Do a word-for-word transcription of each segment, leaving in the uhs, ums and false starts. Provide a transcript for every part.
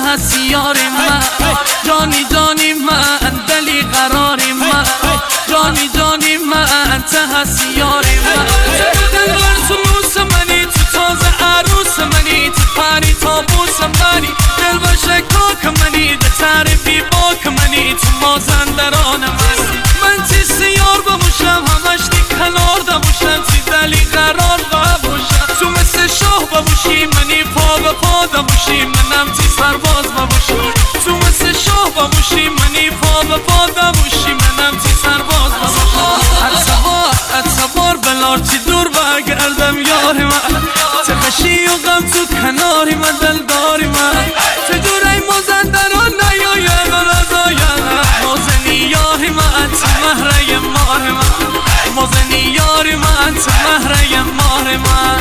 هستی یاری من، جانی جانی من دلی قراری من، جانی جانی من ته هستی یاری من. دل تو موس منی، تو تازه عروس منی، تو پری تابوس منی، دل و شکاک منی، ده تعریفی باک منی، تو مازندران من. من تی سیار بموشم همش دی کنار دموشم، تی دلی قرار بموشم، تو مثل شاه بموشی منی پا به پا دموشی، منم تی سرباز بموشم، تو مثل شاه بموشی منی پا به پا دموشی، منم تی سرباز بموشم. اتبار اتبار بلار تی دور بگردم یاری من، تخشی و غم تو کناری من دلداری من، چجور ای مازندران نیاید و نزاید، مازنی یاری من تی مهره ماه من، مازنی یاری من تی مهره ماه من.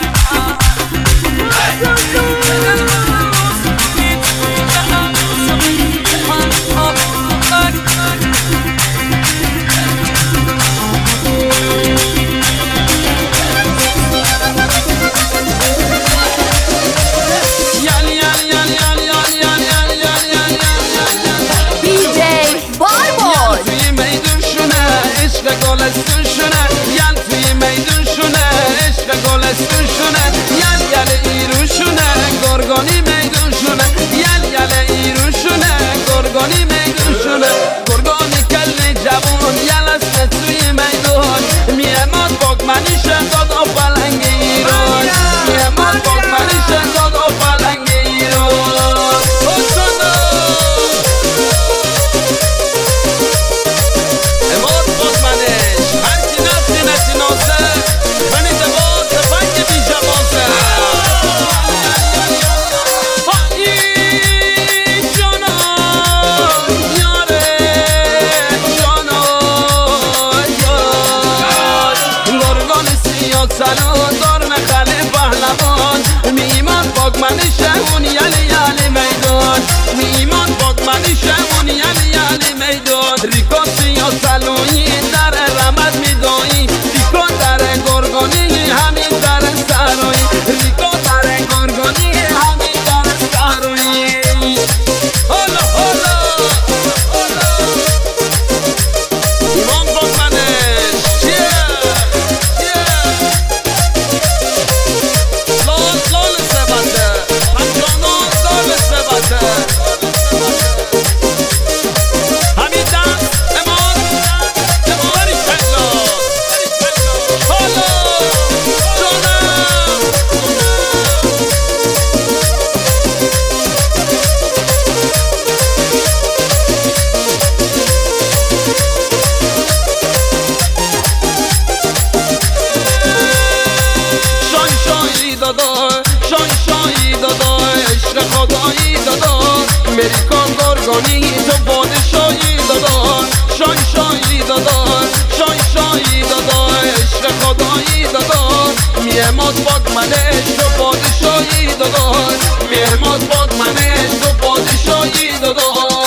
گلستون شونه یل توی میدون شونه، عشق گلستون شونه یل یل ایرون شونه، گرگانی میدون شونه یل یل ایرون شونه، گرگانی میدون شونه، گرگانی کل جوان یل است توی میدون، میهماد باگ منی شداد آف پلنگ ایران، میهماد باگ منی شداد آف پلنگ ایران. سلام دار نخل پهلوان، میمان باگ منی شمون یلی یلی میدان، میمان باگ منی شمون یلی یلی میدان. ریکاسی یا سلونی در رمد میدایی، ریکا در گرگانی همین در سرایی، ریکا در گرگانی همین در سرایی. هلا هلا ایمان باگ منش چیه؟ امریکان گرگانی تو پادشاهی دادا، شای شایی دادا، شای شایی دادا، عشق خدایی دادا، میهماد باگ منش تو پادشاهی دادا، میهماد باگ منش تو پادشاهی دادا.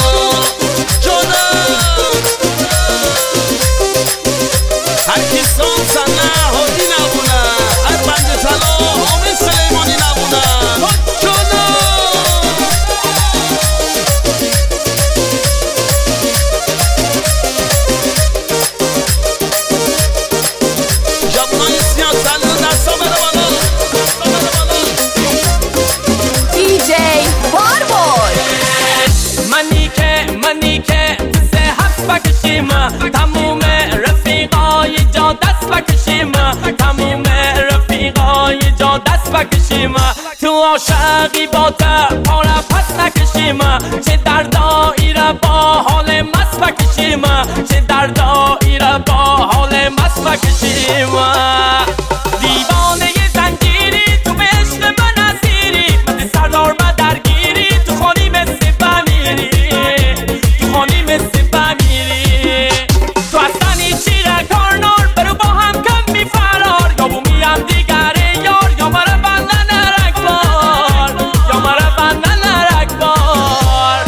هر کی سام سنه هادی نبونه، هر بند طلا حامد سلیمانی نبونه. تموم رفیقای جا دست بکشیم، تموم رفیقای جا دست بکشیم، تو عاشقی با ته پاره پس نکشیم، چه دردایی را با حال مست بکشیم، چه دردایی را با حال مست بکشیم. دیوانه زنجیری تو به عشق من اسیری، مثل سردار من درگیری، تو خانی مثل بمیری، تو خانی مثل بمیری. تو اصلا چیره کارنار برو با هم کم می فرار، یا بومی هم دیگره یار، یا مرا بندن رکبار، یا مرا بندن رکبار.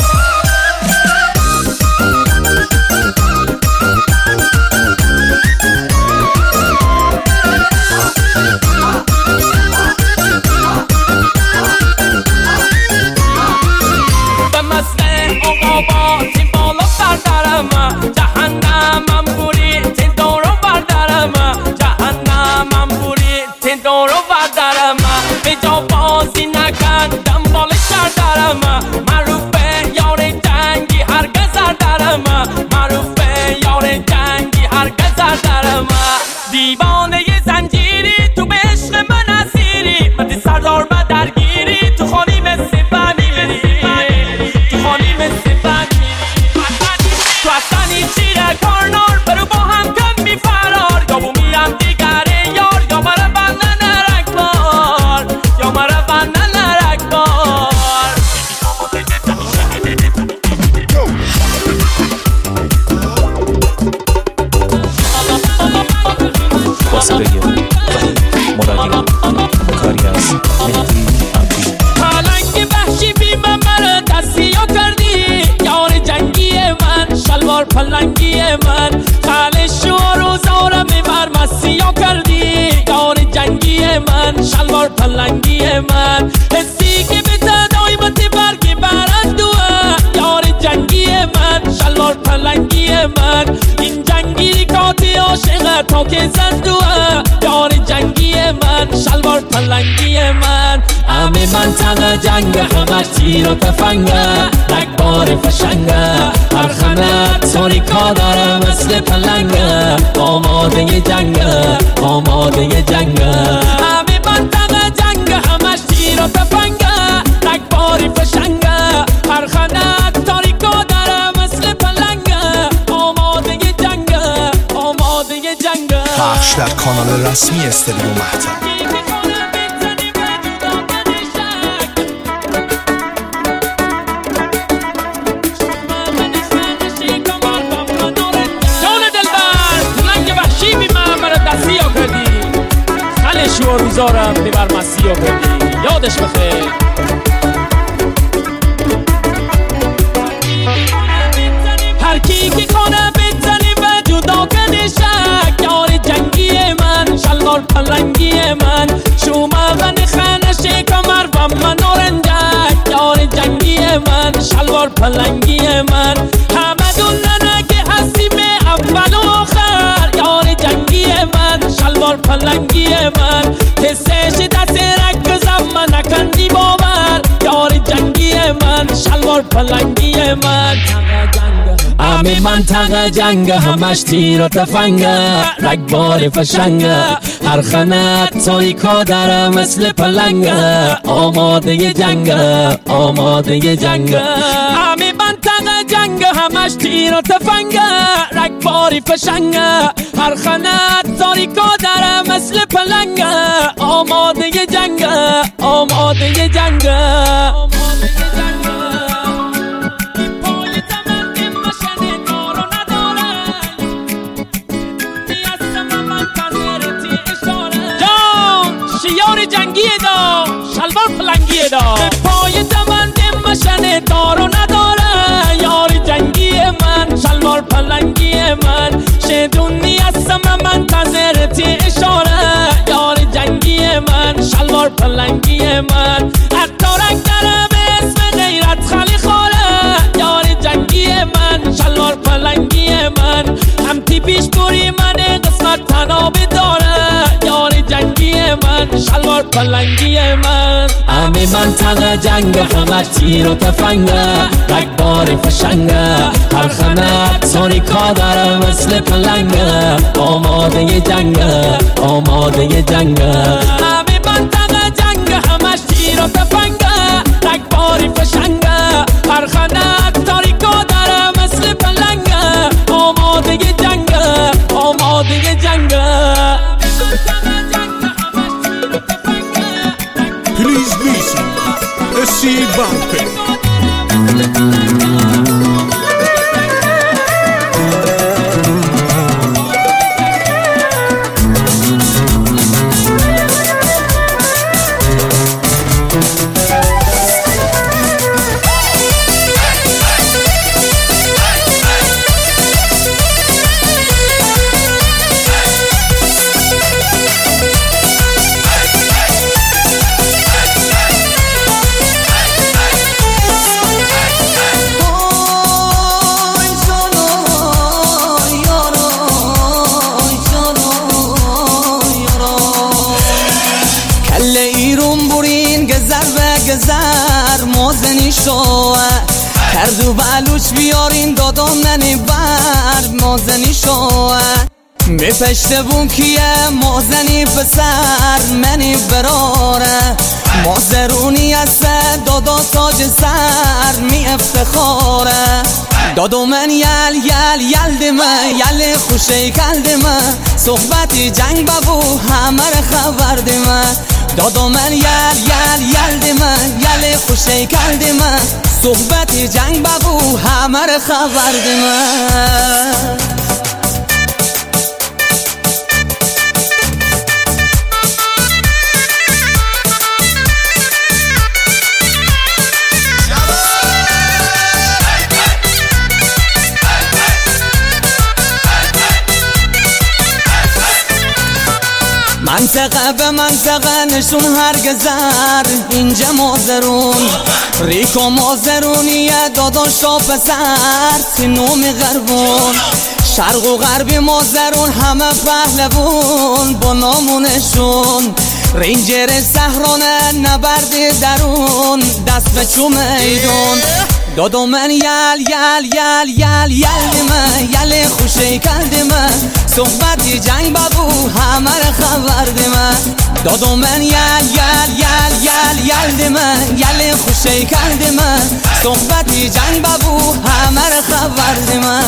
موسیقی وحید مرادی کاری از مهدی عبدی. پلنگ وحشی بی من مرا دستیا کردی یار جنگی من شلوار پلنگی من خالش و روزارم بر مسیا کردی یار جنگی من شلوار پلنگی من حسی که به تدایمت برگی برندوه یار جنگی من شلوار پلنگی من این جنگی کاتی عاشق تا که زندوه یار جنگی من شلوار پلنگی من همه منطقه جنگ همش تیر و تفنگه رگبار فشنگه هر خانه تاریکا داره مثل پلنگه آماده جنگه آماده جنگه همه منطقه جنگ همش تیر و تفنگه رگبار فشنگه هر خانه تاریکا داره مثل پلنگه آماده جنگه آماده جنگه. پخش در کانال رسمی استودیو مهتاب. و روزارم ببر مسیح کردی یادش بخیر. هر کی که کنه بزنی و جدا کنی شک یار جنگی من شلوار پلنگی من شما غنی خانه کمر و من نورنجک یار جنگی من شلوار پلنگی من همه دونه که هستیم اول و آخر یار جنگی من شلوار پلنگی من حسش دست رکزم من نکندی باور یار جنگی من شلوار پلنگی من همه منطقه جنگ همش تیر و تفنگه رگبار فشنگه هر خانه تاریکا داره مثل پلنگه آماده جنگه آماده جنگه همه منطقه جنگ همش تیر و تفنگه رگباری فشنگه هر خانه تاریکا داره مثل پلنگه آماده جنگه آماده جنگه. یار جنگی دا شلوار پلنگی دا به پای دمن مشن دارو نداره یار جنگی من شلوار پلنگی من شدونی هستم منتظرتی اشاره یار جنگی من شلوار پلنگی من حتی رنگ داره به اسم غیرت خالی خوره یار جنگی من شلوار پلنگی من هم تی پیش بوری من قسمت تنابی داره یار جنگی من شلوار پلنگی من همه منطقه جنگ همه تیر و تفنگه رگبار فشنگه هر خانه تاریکا داره مثل پلنگه آماده جنگه آماده جنگه همه منطقه جنگ همش تیر و تفنگه رگبار فشنگه هر خانه تاریکا داره مثل پلنگه آماده جنگه آماده جنگه. Please listen, S C Bumpy. گذر موزنی شو کردو بلوش بیارین دادم ننی بر موزنی شو می پشت بون کیه موزنی پسر منی براره موزرونی است دادا تاج سر می افتخاره دادو من یل یل یل دمه یل خوشه کل دمه صحبتی جنگ ببو همه خبر دمه دادو من یل یل یل دمه یل خوشه کل دمه صحبتی جنگ ببو همه خبر دمه منطقه به منطقه نشون هرگزر اینجا مازرون ریکو مازرونیه داداشا پسر سینومی غربون شرق و غربی مازرون همه پهلوون با نامونشون رینجر سهرانه نبرد درون دست به چو میدون دادو من یل یل یل یل یل دیمه یل خوشی کل دیمه صحبتی جنگ بابو همه را خبر دیمه دادو من یل یل یل یل یل دیمه یل خوشی کل دیمه صحبتی جنگ بابو همه را خبر دیمه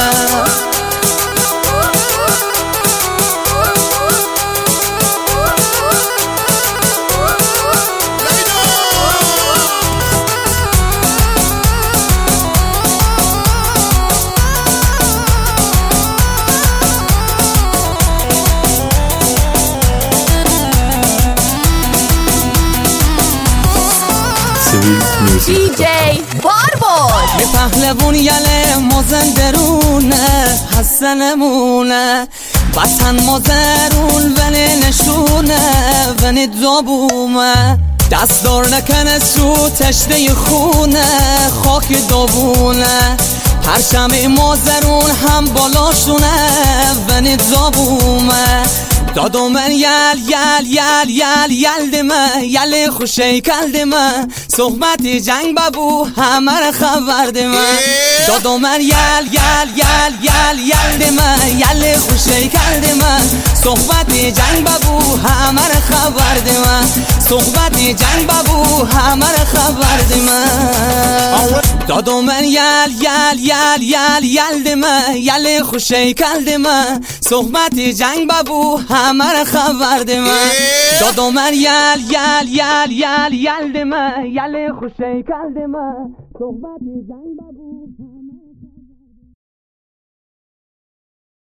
دی جی باربار می پهلوون یله مازن درونه حسنمونه وطن مازرون ونی نشونه ونی دابومه دست دار نکنه سو تشته خونه خاک دابونه پرچم مازرون هم بالاشونه ونی دابومه دادو من یل یل یل یل یل دیمه یل خوشی کل دیمه صحبتی جنگ بابو همه را خبر دیمه دادو من یل یل یل یل یل دیمه یل خوشی کل دیمه صحبتی جنگ بابو همه را خبر دیمه صحبتی جنگ بابو همه را خبر دیمه دادو من یل یل یل یل یل دیمه یل خوشی کل دیمه صحبتی جنگ بابو همه را خبر دیمه دادو من یل یل یل یل یل دیمه یل خوشی کل دیمه صحبتی جنگ بابو